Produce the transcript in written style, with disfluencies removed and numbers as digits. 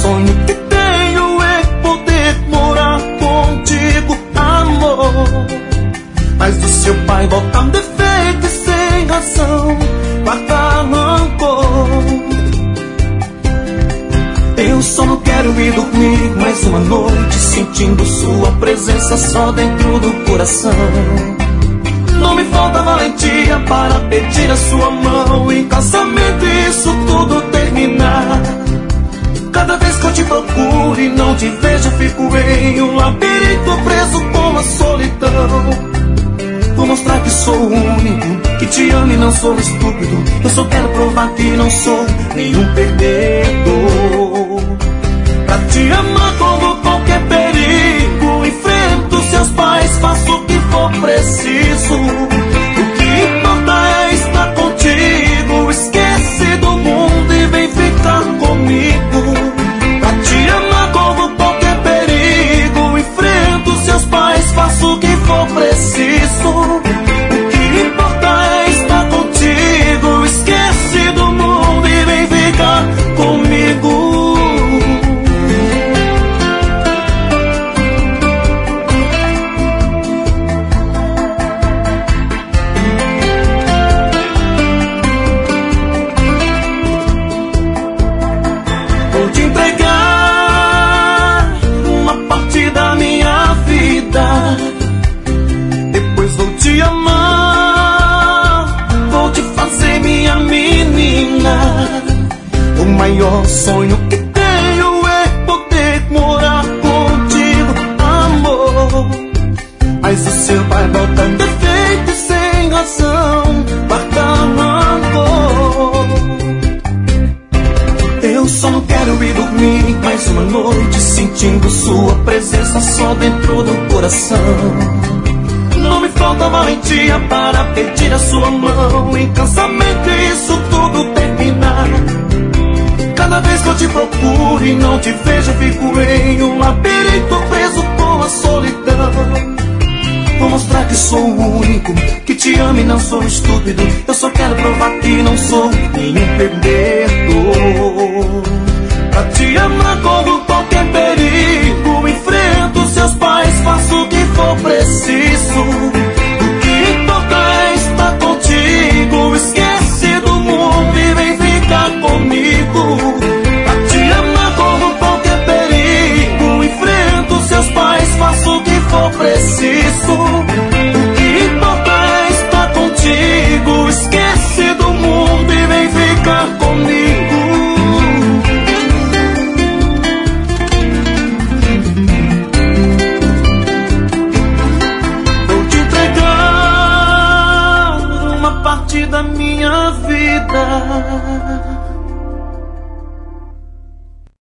sonho que tenho é poder morar contigo, amor. Mas o seu pai bota defeito e sem razão guarda rancor. Eu só não quero ir dormir mais uma noite sentindo sua presença só dentro do coração. Não me falta valentia para pedir a sua mão em casamento e isso tudo terminar. Cada vez que eu te procuro e não te vejo, eu fico em um labirinto preso com a solidão. Vou mostrar que sou o único que te ama e não sou estúpido. Eu só quero provar que não sou nenhum perdedor. Pra te amar como qualquer perigo, enfrento seus pais, faço o que for preciso. O que importa é estar contigo. Esquece do mundo e vem ficar comigo. Pra te amar como qualquer perigo, enfrento seus pais, faço o que for preciso. O que importa é estar contigo. Esquece do mundo e vem ficar comigo. Vou te entregar uma parte da minha vida. Depois vou te amar, vou te fazer minha menina. O maior sonho que tenho é poder morar contigo, amor. Mas o seu pai bota defeito e sem razão guarda rancor. Eu só não quero ir dormir mais uma noite sentindo sua presença só dentro do coração. Não me falta valentia para pedir a sua mão em casamento e isso tudo terminar. Cada vez que eu te procuro e não te vejo, eu fico em um labirinto preso com a solidão. Vou mostrar que sou o único que te ama e não sou estúpido. Eu só quero provar que não sou nenhum perdedor. Pra te amar como qualquer perigo, enfrento seus pais, faço o que for preciso. O que importa é estar contigo. Esquece do mundo e vem ficar comigo. Pra te amar como qualquer perigo, enfrento seus pais, faço o que for preciso. O que importa é estar contigo. Esquece do mundo e vem ficar comigo. Da minha vida.